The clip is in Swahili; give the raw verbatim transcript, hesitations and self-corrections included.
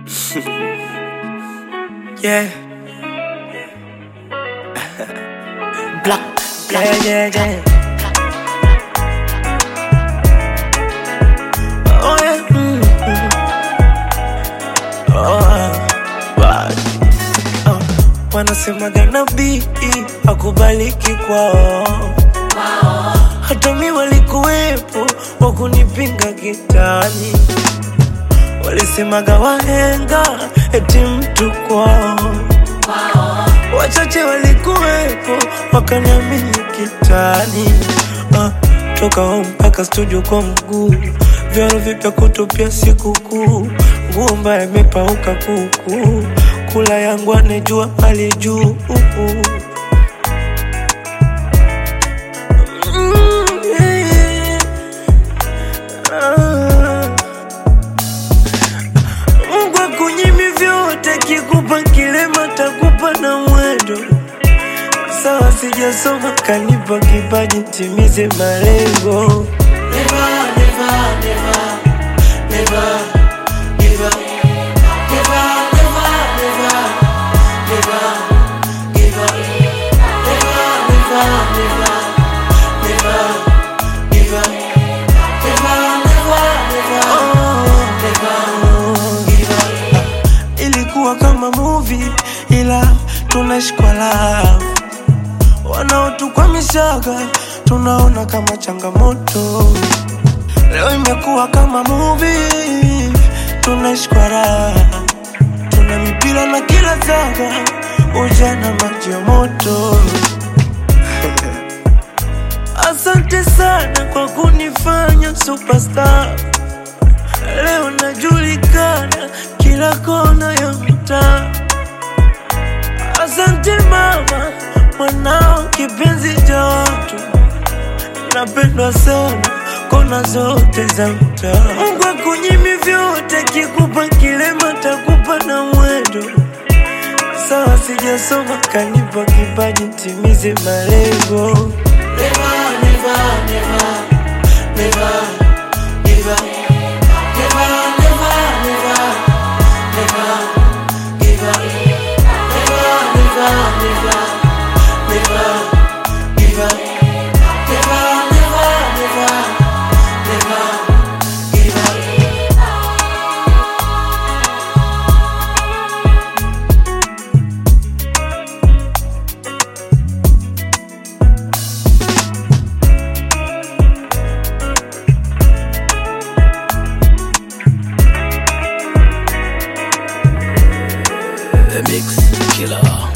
Yeah. Black, yeah, yeah, yeah. Oh yeah. Mm, mm. Oh, bad. Oh, wanasemaga nabii hakubaliki kwao, hata mi walikuwepo wakunipinga kitani. Walisemaga wahenga eti mtu kwao, wachache walikuwepo wakaniamini kitani. uh, Toka home mpaka studio kwa mguu, vyaro vipya kutupia sikukuu, nguo mbaya imepauka kuku, kula yangu anejua hali juu. Kikupa kilema takupa na mwendo, sawa sijasoma kanipa kipaji timize malengo. Never, never, never, never, never, never, never, never, never, never, never, never, never, never, kama movie ila tunashikwa love, wanaotukwamishaga tunaona kama changamoto. Leo imekuwa kama movie, tunashikwa raha, tuna mipira na kila zaga, ujana maji ya moto. Asante sana kwa kunifanya superstar, leo najulikana kila kona ya mtaa. Asante mama, mwanao kipenzi cha watu, napendwa sana kona zote za mtaa. Mungu akunyimi vyote, kikupa kilema takupa na mwendo, sawa sijasoma kanipa kipaji timize malengo. Never, never, never, never, never, never, The Mix Killer.